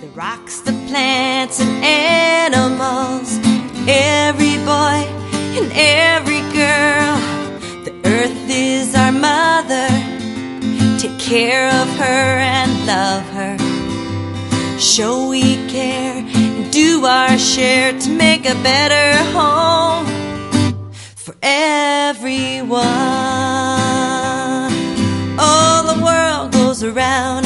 The rocks, the plants and animals, every boy and every girl. The earth is our mother. Take care of her and love her. Show we care and do our share to make a better home for everyone. Oh, the world goes around